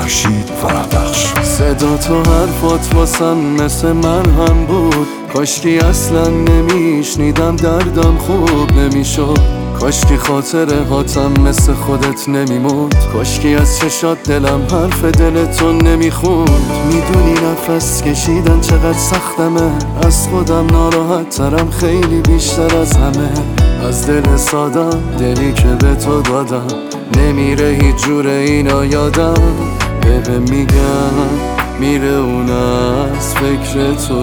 خورشید فرهبخش. صدا تو حرفات واسم مثل مرهم بود، کاشکی اصلا نمیشنیدم دردم خوب نمیشد، کاشکی خاطره هاتم مثل خودت نمیموند، کاشکی از چشات دلم حرف دلتو نمیخوند. میدونی نفس کشیدن چقدر سختمه، از خودم ناراحت ترم خیلی بیشتر از همه. از دل سادم دلی که به تو دادم، نمیره هیچ جور اینا یادم. بهم میگم میره اون از فکر تو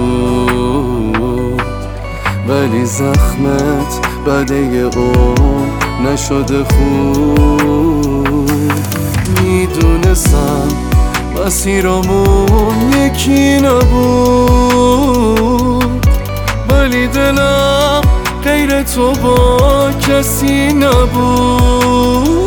زود، ولی زخمت بعد یه عمر نشده خوب. میدونستم مسیرمون یکی نبود، ولی دلم غیر تو با کسی نبود.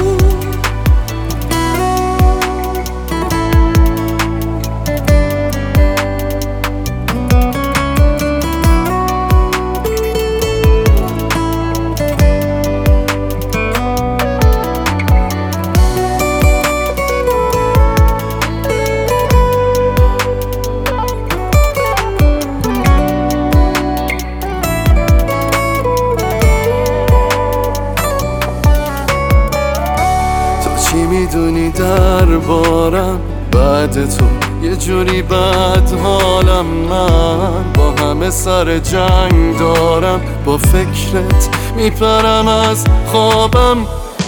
چی میدونی دربارم بعد تو؟ یه جوری بد حالم، من با همه سر جنگ دارم، با فکرت میپرم از خوابم.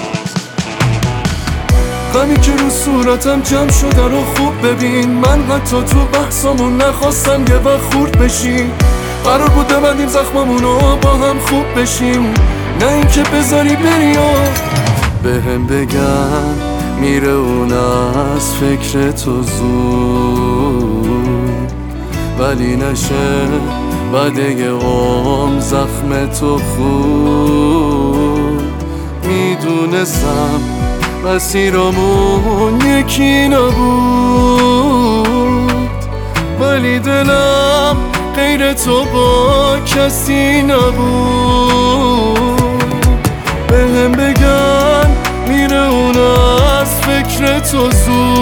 غمی که رو صورتم جمع شده رو خوب ببین، من حتی تو بحثامون نخواستم یه وقت خورد بشیم. قرار بود ببندیم زخممونو با هم خوب بشیم، نه اینکه بذاری بری و بهم بگن میره اون از فکر تو زود، ولی نشه بعد یه عمر زخم تو خوب. میدونستم مسیرمون یکی نبود، ولی دلم غیر تو با کسی نبود. بهم بگن میره اون از فکر تو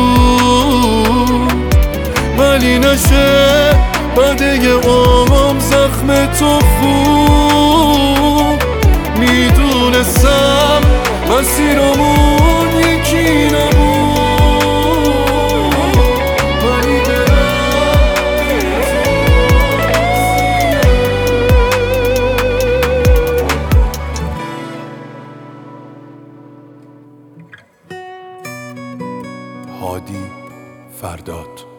زود، ولی نشه بعد یه عمر زخم تو خوب. میدونستم مسیرمون یکی نبود، ولی دلم غیر تو هادی فرداد.